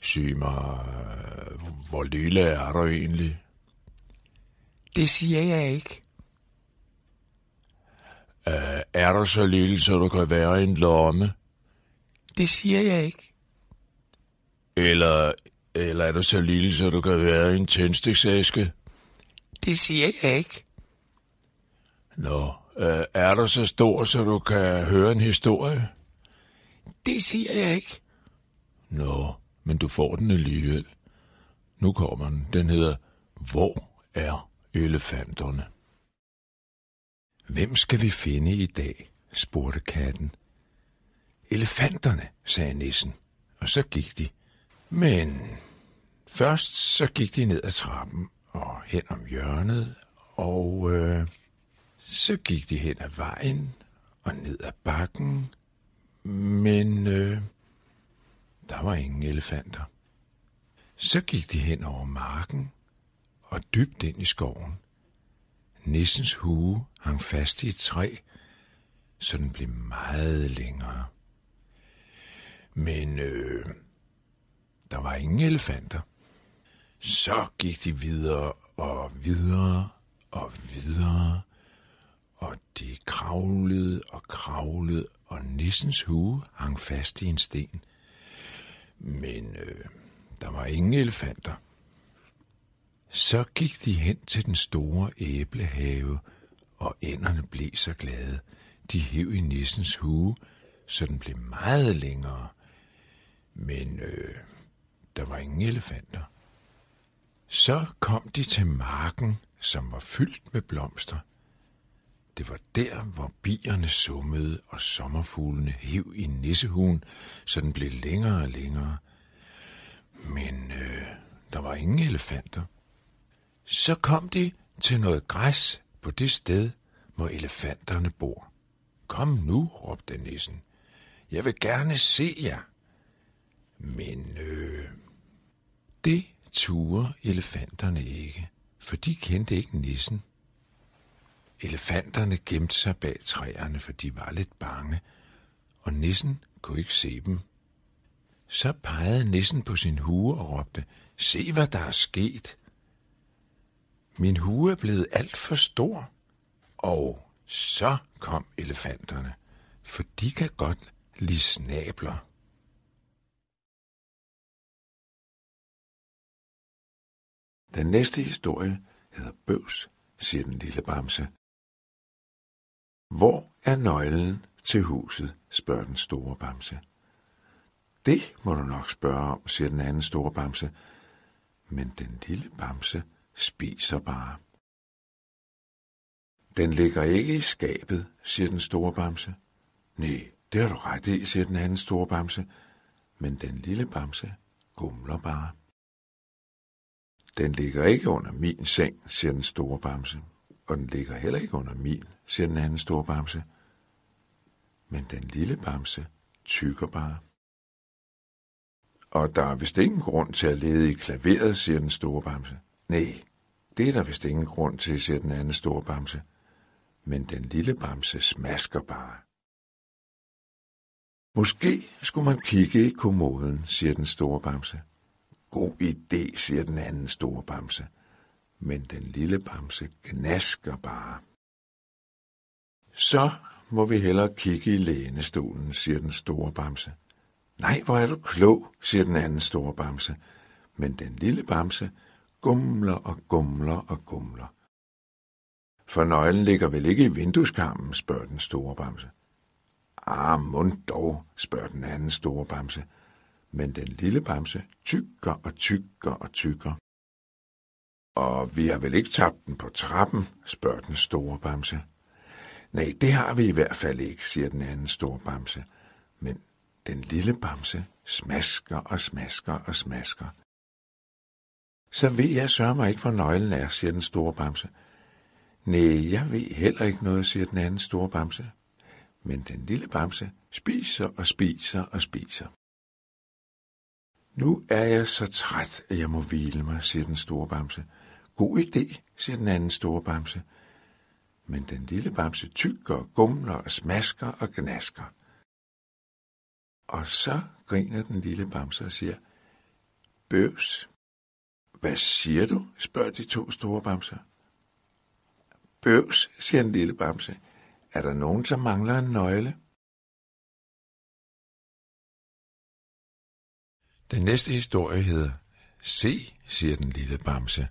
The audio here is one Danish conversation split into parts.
Sig mig, hvor lille er du egentlig? Det siger jeg ikke. Er du så lille, så du kan være i en lomme? Det siger jeg ikke. Eller er du så lille, så du kan være i en tændstiksæske? Det siger jeg ikke. Nå, er du så stor, så du kan høre en historie? Det siger jeg ikke. Nå, men du får den alligevel. Nu kommer den. Den hedder, Hvor er elefanterne? Hvem skal vi finde i dag? Spurgte katten. Elefanterne, sagde nissen, og så gik de. Men først så gik de ned ad trappen og hen om hjørnet, og så gik de hen ad vejen og ned ad bakken, men der var ingen elefanter. Så gik de hen over marken og dybt ind i skoven. Nissens hue hang fast i et træ, så den blev meget længere. Men der var ingen elefanter. Så gik de videre og videre og videre, og de kravlede, og nissens hue hang fast i en sten. Men der var ingen elefanter. Så gik de hen til den store æblehave, og ænderne blev så glade. De hev i nissens hue, så den blev meget længere. Men der var ingen elefanter. Så kom de til marken, som var fyldt med blomster. Det var der, hvor bierne summede, og sommerfuglene hev i nissehuen, så den blev længere og længere. Men der var ingen elefanter. Så kom de til noget græs på det sted, hvor elefanterne bor. Kom nu, råbte nissen. Jeg vil gerne se jer. Men det turde elefanterne ikke, for de kendte ikke nissen. Elefanterne gemte sig bag træerne, for de var lidt bange, og nissen kunne ikke se dem. Så pegede nissen på sin hue og råbte, se hvad der er sket. Min hue er blevet alt for stor. Og så kom elefanterne, for de kan godt lide snabler. Den næste historie hedder Bøvs, siger den lille bamse. Hvor er nøglen til huset, spørger den store bamse. Det må du nok spørge om, siger den anden store bamse. Men den lille bamse spiser bare. Den ligger ikke i skabet, siger den store bamse. Nej, det har du ret i, siger den anden store bamse. Men den lille bamse gumler bare. Den ligger ikke under min seng, siger den store bamse. Og den ligger heller ikke under min, siger den anden store bamse. Men den lille bamse tykker bare. Og der er vist ingen grund til at lede i klaveret, siger den store bamse. Nej, det er der vist ingen grund til, siger den anden store bamse. Men den lille bamse smasker bare. Måske skulle man kigge i kommoden, siger den store bamse. God idé, siger den anden store bamse. Men den lille bamse gnasker bare. Så må vi hellere kigge i lænestolen, siger den store bamse. Nej, hvor er du klog, siger den anden store bamse. Men den lille bamse gumler og gumler og gumler. For nøglen ligger vel ikke i vindueskarmen, spørger den store bamse. Mund dog, spørger den anden store bamse. Men den lille bamse tykker og tykker og tykker. Og vi har vel ikke tabt den på trappen, spørger den store bamse. Nej, det har vi i hvert fald ikke, siger den anden store bamse. Men den lille bamse smasker og smasker og smasker. Så ved jeg sørger mig ikke, hvor nøglen er, siger den store bamse. Nej, jeg ved heller ikke noget, siger den anden store bamse. Men den lille bamse spiser og spiser og spiser. Nu er jeg så træt, at jeg må hvile mig, siger den store bamse. God idé, siger den anden store bamse. Men den lille bamse tykker og gumler og smasker og gnasker. Og så griner den lille bamse og siger, Bøvs. Hvad siger du? Spørger de to store bamser. Bøvs, siger den lille bamse. Er der nogen, som mangler en nøgle? Den næste historie hedder Se, siger den lille bamse.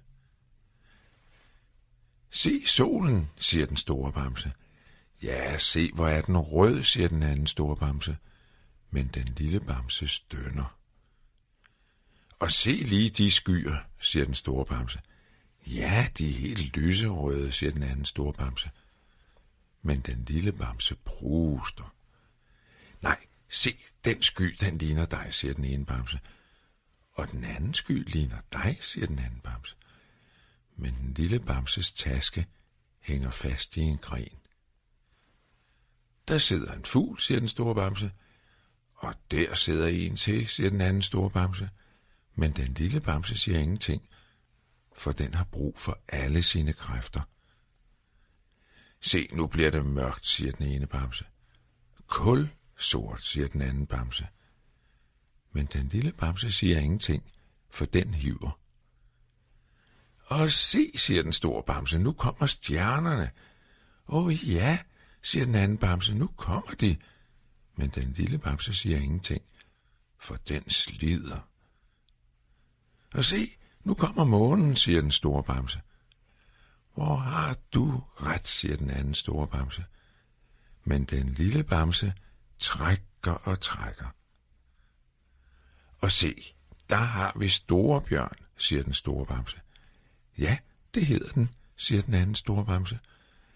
Se solen, siger den store bamse. Ja, se, hvor er den rød, siger den anden store bamse. Men den lille bamse stønner. Og se lige de skyer, siger den store bamse. Ja, de er helt lyserøde, siger den anden store bamse. Men den lille bamse pruster. Nej, se, den sky, den ligner dig, siger den ene bamse. Og den anden sky ligner dig, siger den anden bamse. Men den lille bamses taske hænger fast i en gren. Der sidder en fugl, siger den store bamse. Og der sidder en til, siger den anden store bamse. Men den lille bamse siger ingenting, for den har brug for alle sine kræfter. Se, nu bliver det mørkt, siger den ene bamse. Kul sort, siger den anden bamse. Men den lille bamse siger ingenting, for den hiver. Og se, siger den store bamse, nu kommer stjernerne. Ja, siger den anden bamse, nu kommer de. Men den lille bamse siger ingenting, for den slider. Og se, nu kommer månen, siger den store bamse. Hvor har du ret, siger den anden store bamse. Men den lille bamse trækker og trækker. Og se, der har vi Storebjørn, siger den store bamse. Ja, det hedder den, siger den anden store bamse.